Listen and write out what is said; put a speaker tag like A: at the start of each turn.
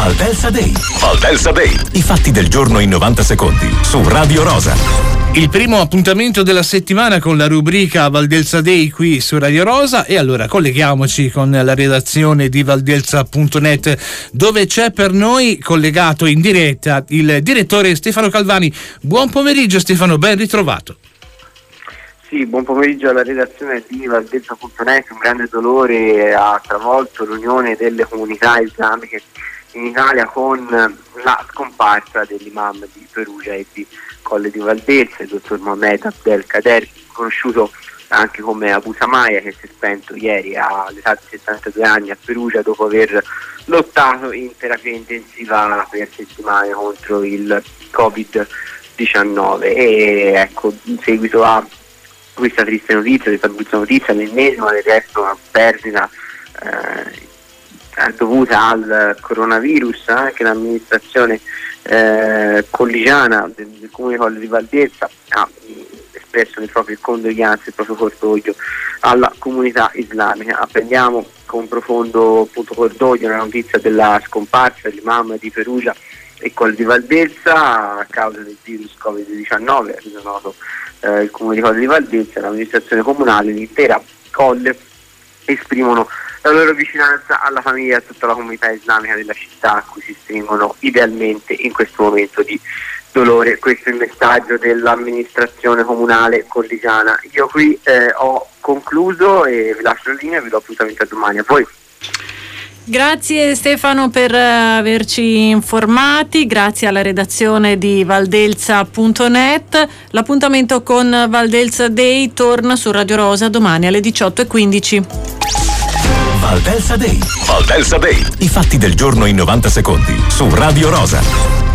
A: Valdelsa Day. Valdelsa Day. I fatti del giorno in 90 secondi su Radio Rosa.
B: Il primo appuntamento della settimana con la rubrica Valdelsa Day qui su Radio Rosa, e allora colleghiamoci con la redazione di valdelsa.net, dove c'è per noi collegato in diretta il direttore Stefano Calvani. Buon pomeriggio Stefano, ben ritrovato.
C: Sì, buon pomeriggio alla redazione di Valdelsa.net. Un grande dolore ha travolto l'unione delle comunità islamiche in Italia con la scomparsa dell'imam di Perugia e di Colle di Valdelsa, il dottor Mohamed Abdelkader, conosciuto anche come Abu Samaya, che si è spento ieri all'età di 72 anni a Perugia dopo aver lottato in terapia intensiva per settimane contro il Covid-19. E ecco, in seguito a questa triste notizia, questa brutta notizia, l'ennesima del resto una perdita dovuta al coronavirus, anche l'amministrazione colligiana del comune Colle di Valdelsa ha espresso le proprie condoglianze, il proprio cordoglio alla comunità islamica. Apprendiamo con profondo cordoglio la notizia della scomparsa dell'imam di Perugia e Colle di Valdelsa a causa del virus Covid-19, è noto il comune di Colle di Valdelsa, l'amministrazione comunale, l'intera Colle esprimono la loro vicinanza alla famiglia e a tutta la comunità islamica della città, a cui si stringono idealmente in questo momento di dolore. Questo è il messaggio dell'amministrazione comunale colligiana. Io qui ho concluso e vi lascio la linea e vi do appuntamento a domani. A voi.
D: Grazie Stefano per averci informati, grazie alla redazione di valdelsa.net. L'appuntamento con Valdelsa Day torna su Radio Rosa domani alle 18:15.
A: Valdelsa Day. Valdelsa Day. I fatti del giorno in 90 secondi su Radio Rosa.